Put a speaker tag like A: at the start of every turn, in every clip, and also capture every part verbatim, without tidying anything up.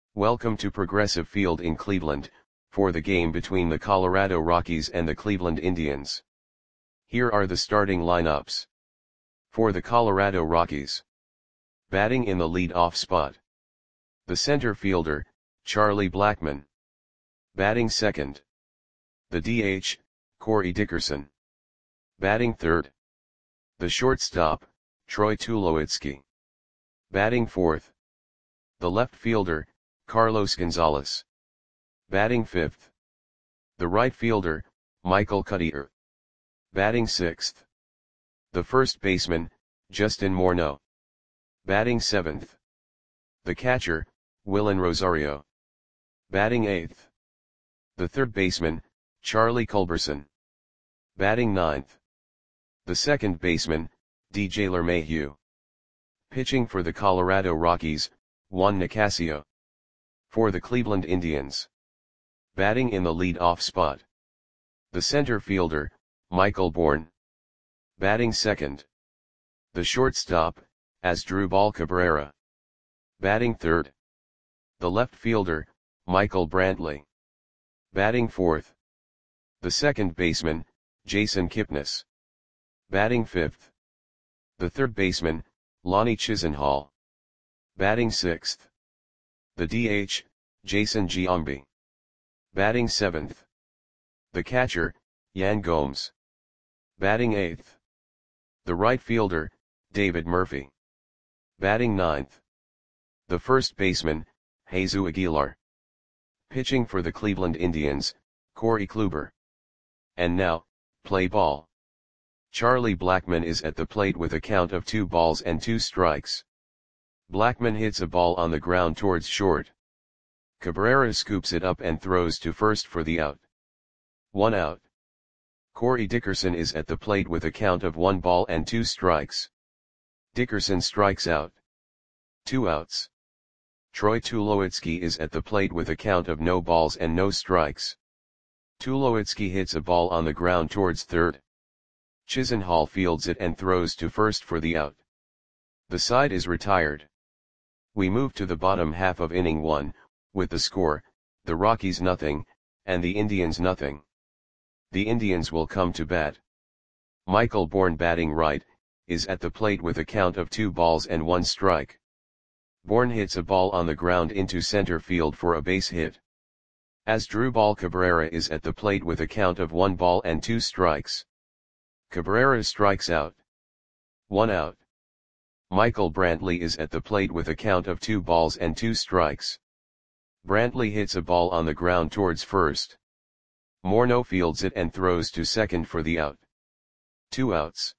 A: Welcome to Progressive Field in Cleveland, for the game between the Colorado Rockies and the Cleveland Indians. Here are the starting lineups. For the Colorado Rockies. Batting in the lead-off spot. The center fielder, Charlie Blackmon. Batting second. The D H, Corey Dickerson. Batting third. The shortstop, Troy Tulowitzki. Batting fourth. The left fielder, Carlos Gonzalez. Batting fifth. The right fielder, Michael Cuddyer. Batting sixth. The first baseman, Justin Morneau. Batting seventh. The catcher, Willen Rosario. Batting eighth. The third baseman, Charlie Culberson. Batting ninth. The second baseman, D J LeMahieu. Pitching for the Colorado Rockies, Juan Nicasio. For the Cleveland Indians. Batting in the lead-off spot. The center fielder, Michael Bourn. Batting second. The shortstop, Asdrubal Cabrera. Batting third. The left fielder, Michael Brantley. Batting fourth. The second baseman, Jason Kipnis. Batting fifth. The third baseman, Lonnie Chisenhall. Batting sixth. The D H, Jason Giambi. Batting seventh. The catcher, Yan Gomes. Batting eighth. The right fielder, David Murphy. Batting ninth. The first baseman, Jesus Aguilar. Pitching for the Cleveland Indians, Corey Kluber. And now, play ball. Charlie Blackmon is at the plate with a count of two balls and two strikes. Blackmon hits a ball on the ground towards short. Cabrera scoops it up and throws to first for the out. One out. Corey Dickerson is at the plate with a count of one ball and two strikes. Dickerson strikes out. Two outs. Troy Tulowitzki is at the plate with a count of no balls and no strikes. Tulowitzki hits a ball on the ground towards third. Chisenhall fields it and throws to first for the out. The side is retired. We move to the bottom half of inning one, with the score, the Rockies nothing, and the Indians nothing. The Indians will come to bat. Michael Bourn, batting right, is at the plate with a count of two balls and one strike. Bourn hits a ball on the ground into center field for a base hit. Asdrubal Cabrera is at the plate with a count of one ball and two strikes. Cabrera strikes out. One out. Michael Brantley is at the plate with a count of two balls and two strikes. Brantley hits a ball on the ground towards first. Morneau fields it and throws to second for the out. Two outs.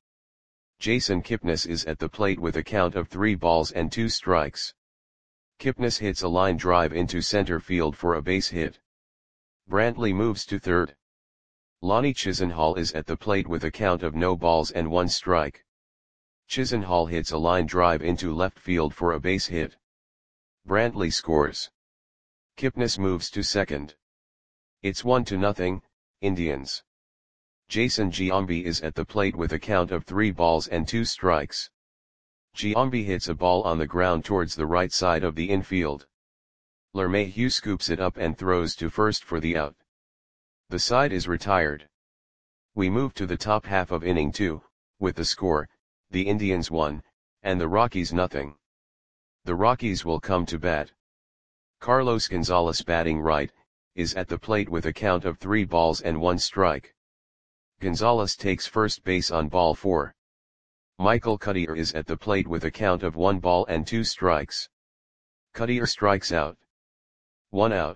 A: Jason Kipnis is at the plate with a count of three balls and two strikes. Kipnis hits a line drive into center field for a base hit. Brantley moves to third. Lonnie Chisenhall is at the plate with a count of no balls and one strike. Chisenhall hits a line drive into left field for a base hit. Brantley scores. Kipnis moves to second. It's one to nothing, Indians. Jason Giambi is at the plate with a count of three balls and two strikes. Giambi hits a ball on the ground towards the right side of the infield. LeMahieu scoops it up and throws to first for the out. The side is retired. We move to the top half of inning two, with the score, the Indians one, and the Rockies nothing. The Rockies will come to bat. Carlos Gonzalez, batting right, is at the plate with a count of three balls and one strike. Gonzalez takes first base on ball four. Michael Cuddyer is at the plate with a count of one ball and two strikes. Cuddyer strikes out. One out.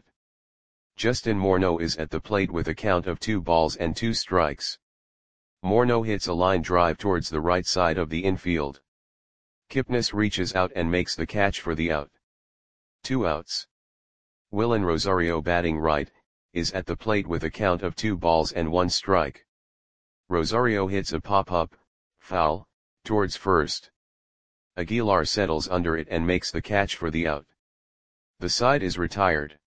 A: Justin Morneau is at the plate with a count of two balls and two strikes. Morneau hits a line drive towards the right side of the infield. Kipnis reaches out and makes the catch for the out. Two outs. Willen Rosario, batting right, is at the plate with a count of two balls and one strike. Rosario hits a pop-up, foul, towards first. Aguilar settles under it and makes the catch for the out. The side is retired.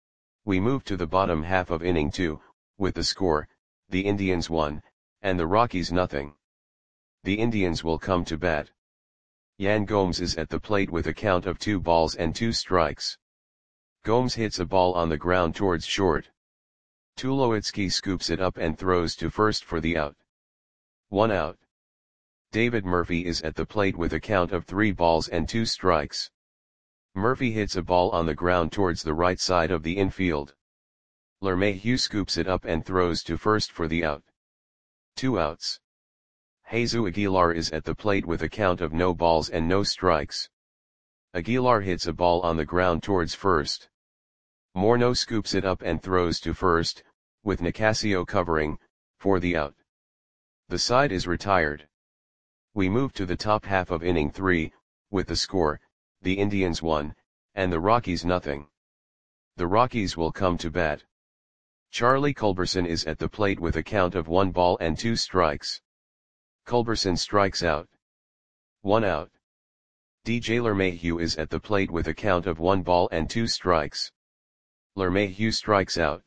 A: We move to the bottom half of inning two, with the score, the Indians one, and the Rockies nothing. The Indians will come to bat. Yan Gomes is at the plate with a count of two balls and two strikes. Gomes hits a ball on the ground towards short. Tulowitzki scoops it up and throws to first for the out. One out. David Murphy is at the plate with a count of three balls and two strikes. Murphy hits a ball on the ground towards the right side of the infield. LeMahieu scoops it up and throws to first for the out. Two outs. Jesus Aguilar is at the plate with a count of no balls and no strikes. Aguilar hits a ball on the ground towards first. Morneau scoops it up and throws to first, with Nicasio covering, for the out. The side is retired. We move to the top half of inning three, with the score, the Indians one, and the Rockies nothing. The Rockies will come to bat. Charlie Culberson is at the plate with a count of one ball and two strikes. Culberson strikes out. One out. D J LeMahieu is at the plate with a count of one ball and two strikes. LeMahieu strikes out.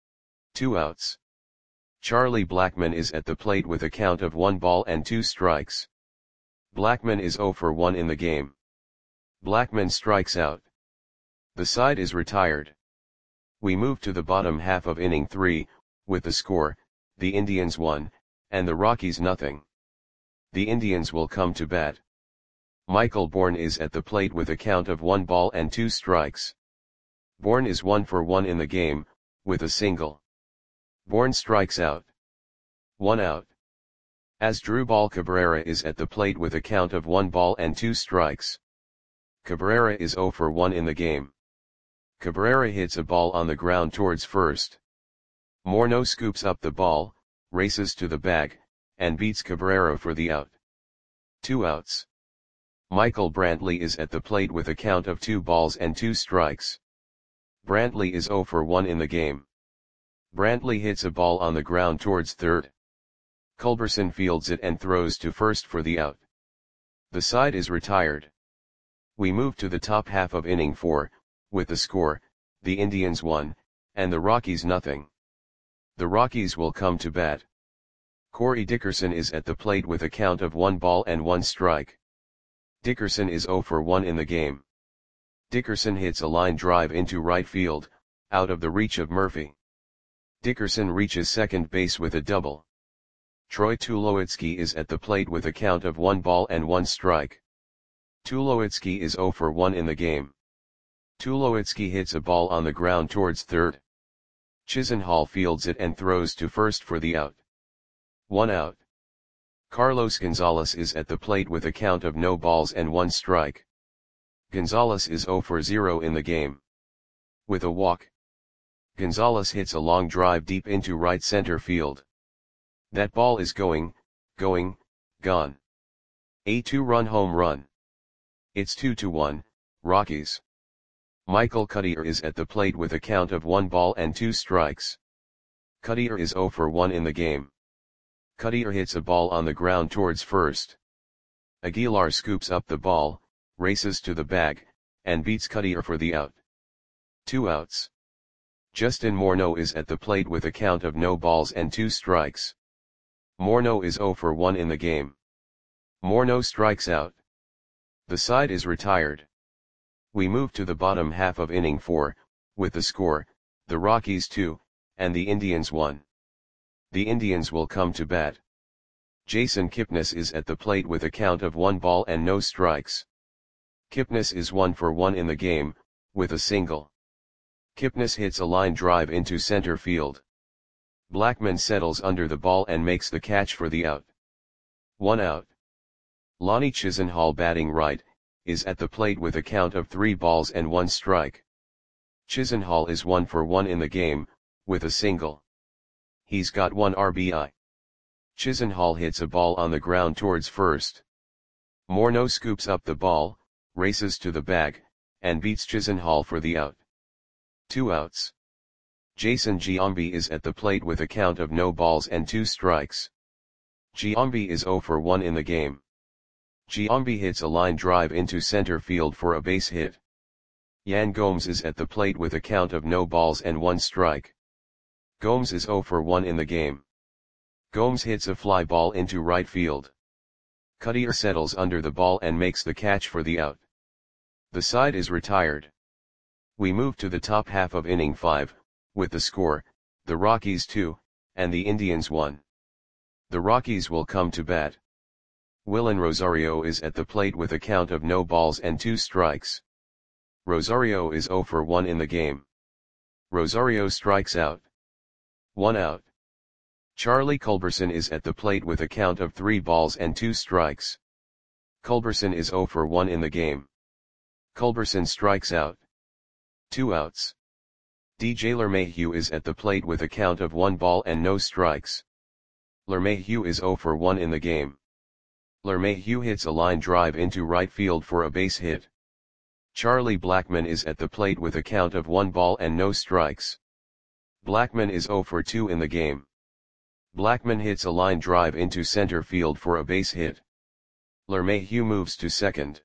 A: Two outs. Charlie Blackmon is at the plate with a count of one ball and two strikes. Blackmon is zero for one in the game. Blackmon strikes out. The side is retired. We move to the bottom half of inning three, with the score, the Indians one, and the Rockies nothing. The Indians will come to bat. Michael Bourn is at the plate with a count of one ball and two strikes. Bourn is one for one in the game, with a single. Bourn strikes out. One out. Asdrubal Cabrera is at the plate with a count of one ball and two strikes. Cabrera is zero for one in the game. Cabrera hits a ball on the ground towards first. Morneau scoops up the ball, races to the bag, and beats Cabrera for the out. Two outs. Michael Brantley is at the plate with a count of two balls and two strikes. Brantley is zero for one in the game. Brantley hits a ball on the ground towards third. Culberson fields it and throws to first for the out. The side is retired. We move to the top half of inning four, with the score, the Indians one, and the Rockies nothing. The Rockies will come to bat. Corey Dickerson is at the plate with a count of one ball and one strike. Dickerson is zero for one in the game. Dickerson hits a line drive into right field, out of the reach of Murphy. Dickerson reaches second base with a double. Troy Tulowitzki is at the plate with a count of one ball and one strike. Tulowitzki is zero for one in the game. Tulowitzki hits a ball on the ground towards third. Chisenhall fields it and throws to first for the out. One out. Carlos Gonzalez is at the plate with a count of no balls and one strike. Gonzalez is zero for zero in the game. With a walk. Gonzalez hits a long drive deep into right center field. That ball is going, going, gone. A two-run home run. It's two to one, Rockies. Michael Cuddyer is at the plate with a count of one ball and two strikes. Cuddyer is zero for one in the game. Cuddyer hits a ball on the ground towards first. Aguilar scoops up the ball, races to the bag, and beats Cuddyer for the out. Two outs. Justin Morneau is at the plate with a count of no balls and two strikes. Morneau is zero for one in the game. Morneau strikes out. The side is retired. We move to the bottom half of inning four, with the score, the Rockies two, and the Indians one. The Indians will come to bat. Jason Kipnis is at the plate with a count of one ball and no strikes. Kipnis is one for one in the game, with a single. Kipnis hits a line drive into center field. Blackmon settles under the ball and makes the catch for the out. One out. Lonnie Chisenhall, batting right, is at the plate with a count of three balls and one strike. Chisenhall is one for one in the game, with a single. He's got one R B I. Chisenhall hits a ball on the ground towards first. Morneau scoops up the ball, races to the bag, and beats Chisenhall for the out. Two outs. Jason Giambi is at the plate with a count of no balls and two strikes. Giambi is zero for one in the game. Giambi hits a line drive into center field for a base hit. Yan Gomes is at the plate with a count of no balls and one strike. Gomes is zero for one in the game. Gomes hits a fly ball into right field. Cuddyer settles under the ball and makes the catch for the out. The side is retired. We move to the top half of inning five, with the score, the Rockies two, and the Indians one. The Rockies will come to bat. Willen Rosario is at the plate with a count of no balls and two strikes. Rosario is zero for one in the game. Rosario strikes out. One out. Charlie Culberson is at the plate with a count of three balls and two strikes. Culberson is zero for one in the game. Culberson strikes out. Two outs. D J LeMahieu is at the plate with a count of one ball and no strikes. LeMahieu is zero for one in the game. LeMahieu hits a line drive into right field for a base hit. Charlie Blackmon is at the plate with a count of one ball and no strikes. Blackmon is zero for two in the game. Blackmon hits a line drive into center field for a base hit. LeMahieu moves to second.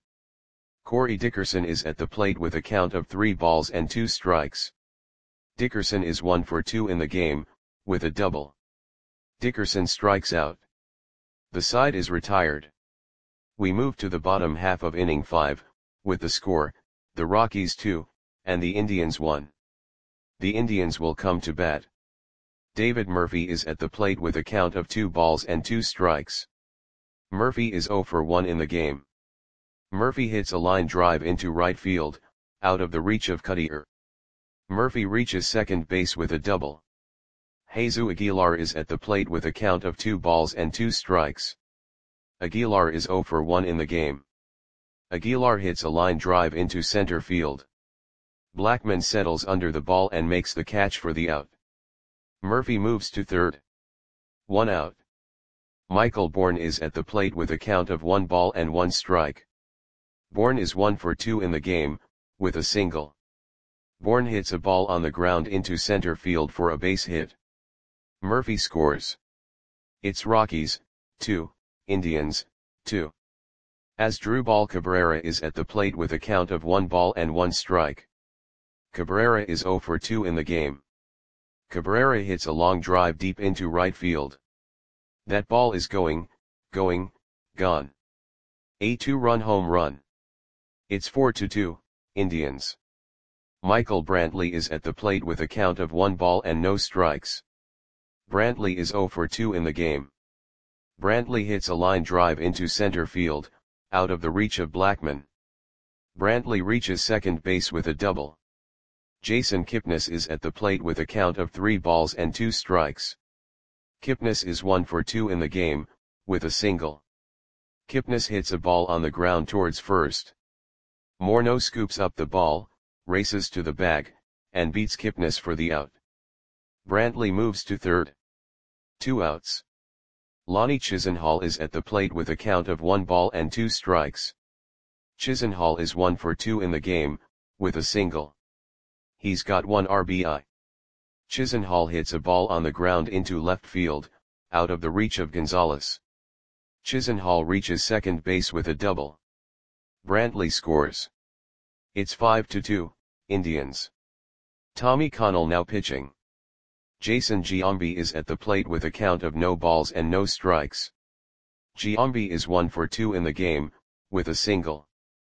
A: Corey Dickerson is at the plate with a count of three balls and two strikes. Dickerson is one for two in the game, with a double. Dickerson strikes out. The side is retired. We move to the bottom half of inning five, with the score, the Rockies two, and the Indians one. The Indians will come to bat. David Murphy is at the plate with a count of two balls and two strikes. Murphy is zero for one in the game. Murphy hits a line drive into right field, out of the reach of Cutter. Murphy reaches second base with a double. Jesus Aguilar is at the plate with a count of two balls and two strikes. Aguilar is zero for one in the game. Aguilar hits a line drive into center field. Blackmon settles under the ball and makes the catch for the out. Murphy moves to third. One out. Michael Bourn is at the plate with a count of one ball and one strike. Bourn is one for two in the game, with a single. Bourn hits a ball on the ground into center field for a base hit. Murphy scores. It's Rockies, two, Indians, two. Asdrubal Cabrera is at the plate with a count of one ball and one strike. Cabrera is zero for two in the game. Cabrera hits a long drive deep into right field. That ball is going, going, gone. A two-run home run. It's four to two, Indians. Michael Brantley is at the plate with a count of one ball and no strikes. Brantley is zero for two in the game. Brantley hits a line drive into center field, out of the reach of Blackmon. Brantley reaches second base with a double. Jason Kipnis is at the plate with a count of three balls and two strikes. Kipnis is one for two in the game, with a single. Kipnis hits a ball on the ground towards first. Morneau scoops up the ball, races to the bag, and beats Kipnis for the out. Brantley moves to third. Two outs. Lonnie Chisenhall is at the plate with a count of one ball and two strikes. Chisenhall is one for two in the game, with a single. He's got one R B I. Chisenhall hits a ball on the ground into left field, out of the reach of Gonzalez. Chisenhall reaches second base with a double. Brantley scores. It's five to two, Indians. Tommy Connell now pitching. Jason Giambi is at the plate with a count of no balls and no strikes. Giambi is one for two in the game, with a single.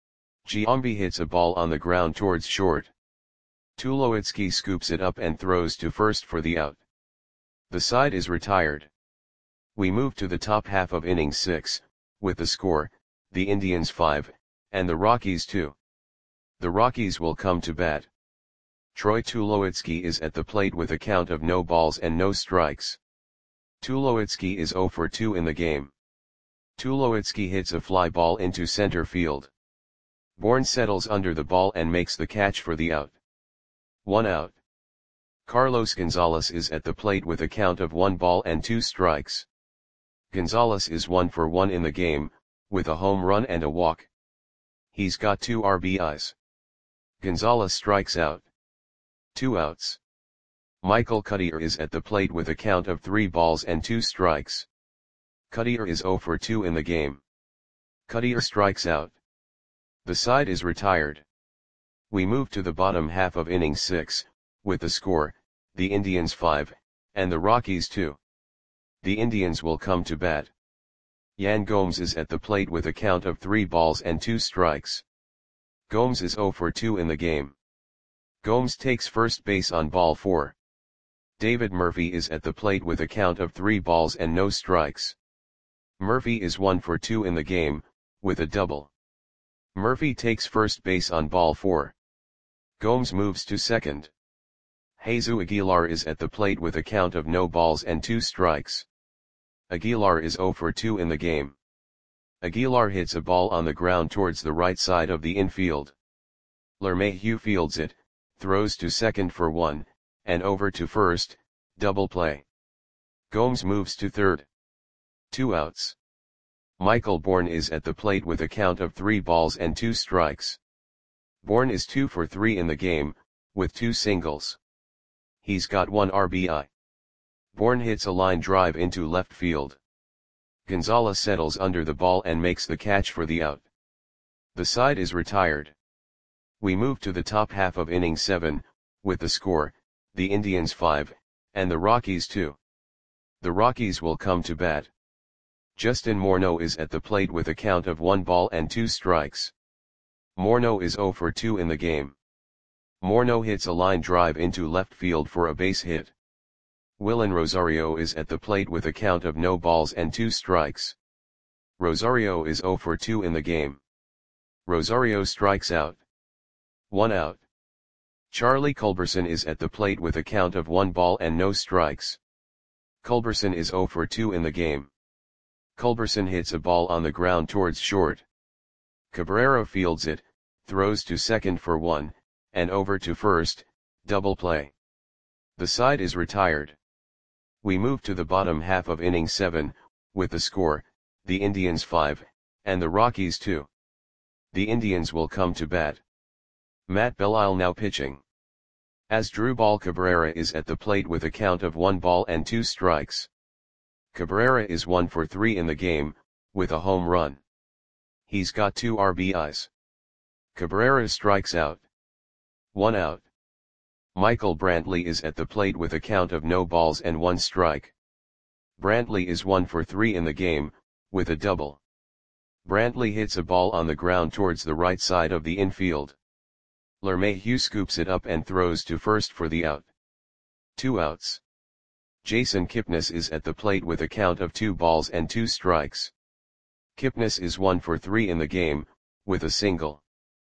A: Giambi hits a ball on the ground towards short. Tulowitzki scoops it up and throws to first for the out. The side is retired. We move to the top half of inning six, with the score, the Indians five, and the Rockies two. The Rockies will come to bat. Troy Tulowitzki is at the plate with a count of no balls and no strikes. Tulowitzki is zero for two in the game. Tulowitzki hits a fly ball into center field. Bourn settles under the ball and makes the catch for the out. One out. Carlos Gonzalez is at the plate with a count of one ball and two strikes. Gonzalez is one for one in the game, with a home run and a walk. He's got two R B Is. Gonzalez strikes out. Two outs. Michael Cutter is at the plate with a count of three balls and two strikes. Cutter is zero for two in the game. Cutter strikes out. The side is retired. We move to the bottom half of inning six, with the score, the Indians five, and the Rockies two. The Indians will come to bat. Yan Gomes is at the plate with a count of three balls and two strikes. Gomes is zero for two in the game. Gomes takes first base on ball four. David Murphy is at the plate with a count of three balls and no strikes. Murphy is one for two in the game, with a double. Murphy takes first base on ball four. Gomes moves to second. Jesus Aguilar is at the plate with a count of no balls and two strikes. Aguilar is zero for two in the game. Aguilar hits a ball on the ground towards the right side of the infield. LeMahieu fields it, throws to second for one, and over to first, double play. Gomes moves to third. Two outs. Michael Bourne is at the plate with a count of three balls and two strikes. Bourne is two for three in the game, with two singles. He's got one R B I. Bourne hits a line drive into left field. Gonzalez settles under the ball and makes the catch for the out. The side is retired. We move to the top half of inning seven, with the score, the Indians five, and the Rockies two. The Rockies will come to bat. Justin Morneau is at the plate with a count of one ball and two strikes. Morneau is zero for two in the game. Morneau hits a line drive into left field for a base hit. Willen Rosario is at the plate with a count of no balls and two strikes. Rosario is zero for two in the game. Rosario strikes out. One out. Charlie Culberson is at the plate with a count of one ball and no strikes. Culberson is zero for two in the game. Culberson hits a ball on the ground towards short. Cabrera fields it, throws to second for one, and over to first, double play. The side is retired. We move to the bottom half of inning seven, with the score, the Indians five, and the Rockies two. The Indians will come to bat. Matt Belisle now pitching. Asdrubal Cabrera is at the plate with a count of one ball and two strikes. Cabrera is one for three in the game, with a home run. He's got two R B Is. Cabrera strikes out. One out. Michael Brantley is at the plate with a count of no balls and one strike. Brantley is one for three in the game, with a double. Brantley hits a ball on the ground towards the right side of the infield. LeMahieu scoops it up and throws to first for the out. Two outs. Jason Kipnis is at the plate with a count of two balls and two strikes. Kipnis is one for three in the game, with a single.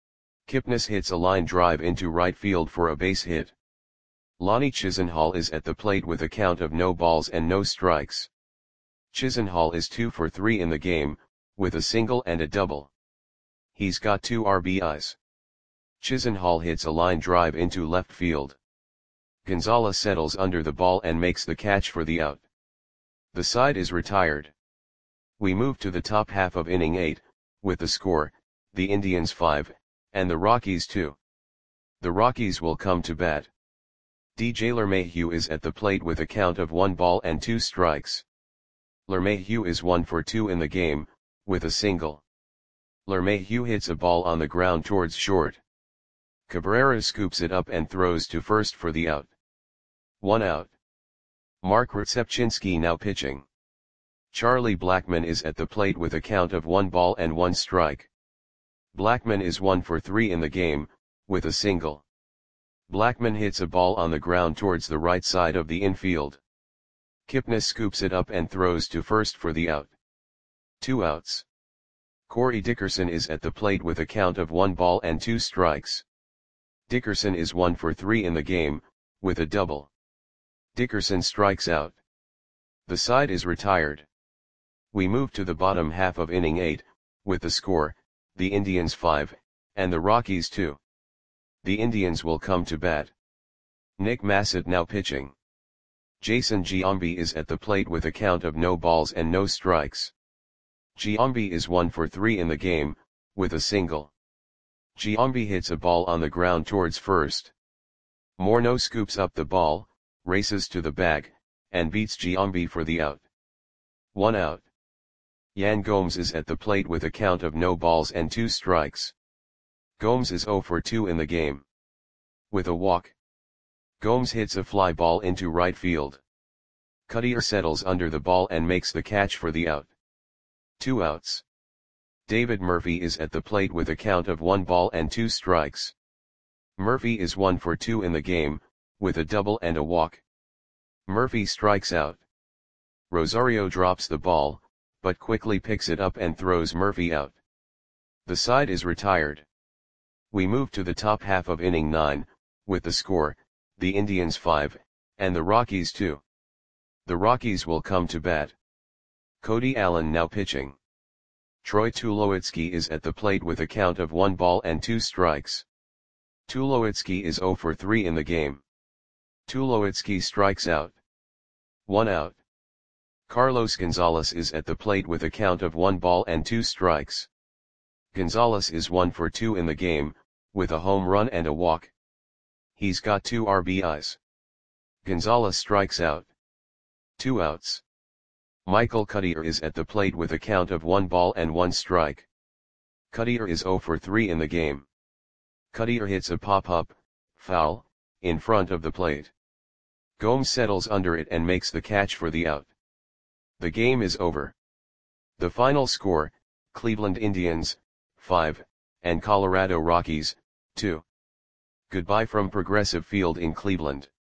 A: Kipnis hits a line drive into right field for a base hit. Lonnie Chisenhall is at the plate with a count of no balls and no strikes. Chisenhall is two for three in the game, with a single and a double. He's got two R B Is. Chisenhall hits a line drive into left field. Gonzalez settles under the ball and makes the catch for the out. The side is retired. We move to the top half of inning eight, with the score, the Indians five, and the Rockies two. The Rockies will come to bat. D J LeMahieu is at the plate with a count of one ball and two strikes. LeMahieu is one for two in the game, with a single. LeMahieu hits a ball on the ground towards short. Cabrera scoops it up and throws to first for the out. One out. Mark Rzepczynski now pitching. Charlie Blackmon is at the plate with a count of one ball and one strike. Blackmon is one for three in the game, with a single. Blackmon hits a ball on the ground towards the right side of the infield. Kipnis scoops it up and throws to first for the out. Two outs. Corey Dickerson is at the plate with a count of one ball and two strikes. Dickerson is one for three in the game, with a double. Dickerson strikes out. The side is retired. We move to the bottom half of inning eight, with the score, the Indians five, and the Rockies two. The Indians will come to bat. Nick Massett now pitching. Jason Giambi is at the plate with a count of no balls and no strikes. Giambi is one for three in the game, with a single. Giambi hits a ball on the ground towards first. Morneau scoops up the ball, races to the bag, and beats Giambi for the out. One out. Yan Gomes is at the plate with a count of no balls and two strikes. Gomes is zero for two in the game. With a walk. Gomes hits a fly ball into right field. Cuttier settles under the ball and makes the catch for the out. Two outs. David Murphy is at the plate with a count of one ball and two strikes. Murphy is one for two in the game, with a double and a walk. Murphy strikes out. Rosario drops the ball, but quickly picks it up and throws Murphy out. The side is retired. We move to the top half of inning nine, with the score, the Indians five, and the Rockies two. The Rockies will come to bat. Cody Allen now pitching. Troy Tulowitzki is at the plate with a count of one ball and two strikes. Tulowitzki is zero for three in the game. Tulowitzki strikes out. One out. Carlos Gonzalez is at the plate with a count of one ball and two strikes. Gonzalez is one for two in the game, with a home run and a walk. He's got two R B Is. Gonzalez strikes out. Two outs. Michael Cuddyer is at the plate with a count of one ball and one strike. Cuddyer is zero for three in the game. Cuddyer hits a pop-up, foul, in front of the plate. Gomes settles under it and makes the catch for the out. The game is over. The final score, Cleveland Indians, five, and Colorado Rockies, two. Goodbye from Progressive Field in Cleveland.